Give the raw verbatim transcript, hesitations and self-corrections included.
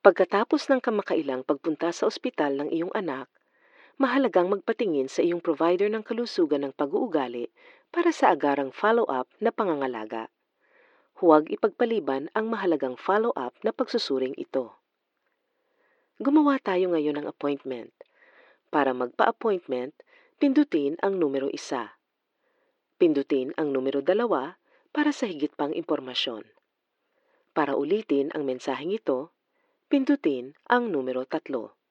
Pagkatapos ng kamakailang pagpunta sa ospital ng iyong anak, mahalagang magpatingin sa iyong provider ng kalusugan ng pag-uugali para sa agarang follow-up na pangangalaga. Huwag ipagpaliban ang mahalagang follow-up na pagsusuring ito. Gumawa tayo ngayon ng appointment. Para magpa-appointment, pindutin ang numero isa. Pindutin ang numero dalawa para sa higit pang impormasyon. Para ulitin ang mensaheng ito, pindutin ang numero tatlo.